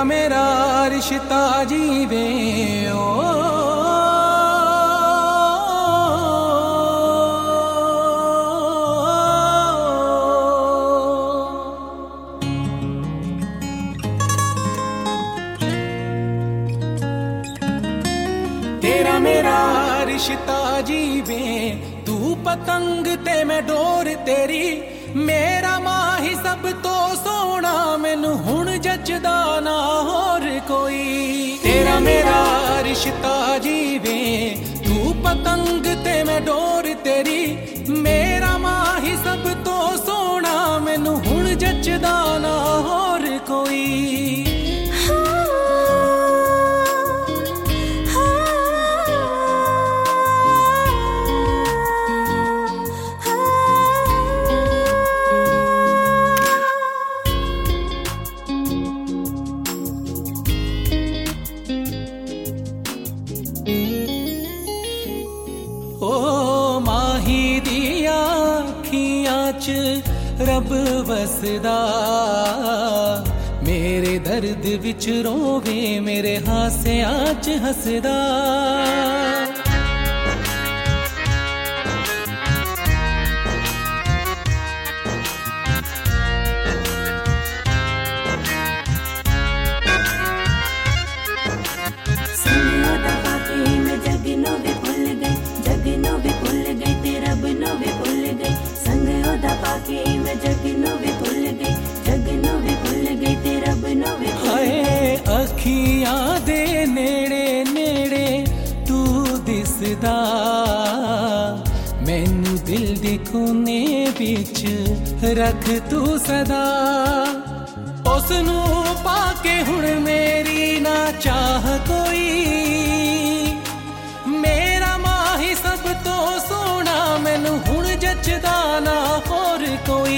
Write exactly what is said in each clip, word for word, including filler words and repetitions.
मेरा रिश्ता जीवे ओ तेरा मेरा रिश्ता जीवे तू पतंग ते मैं डोर तेरी मेरा माही सब तो सोना मैनू हुण जचदा ना होर कोई तेरा मेरा रिश्ता जीवे तू पतंग ते मैं डोर तेरी मेरा माही सब तो सोना मैनू हुण जचदा ना होर कोई ओ माही दिया अखियां च रब वसदा मेरे दर्द विच रोवे मेरे हासियां च हसदा अखियां दे नेड़े नेड़े तू दिसदा मैनू दिल दे कोने विच रख तू सदा उसनू पाके हुण मेरी ना चाह कोई मेरा माही सब तो सोना मैनू हुण जचदा ना होर कोई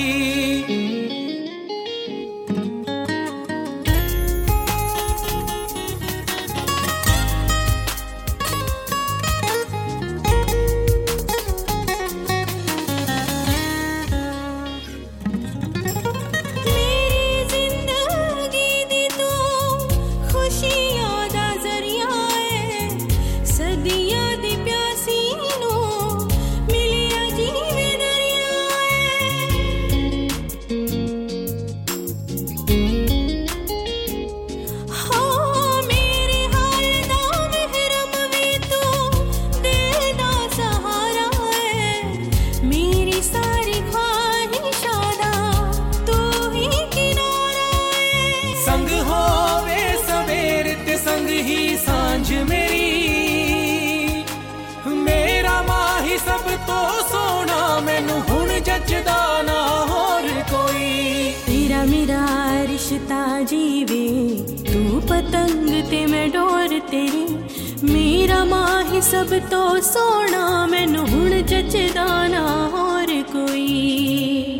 संग होवे सवेर ते संग ही सांझ मेरी मेरा माही सब तो सोना मैनू हुण जचदा ना होर कोई तेरा मेरा रिश्ता जीवे तू पतंग ते मैं डोर तेरी मेरा माही सब तो सोना मैनू हुण जचदा ना होर कोई।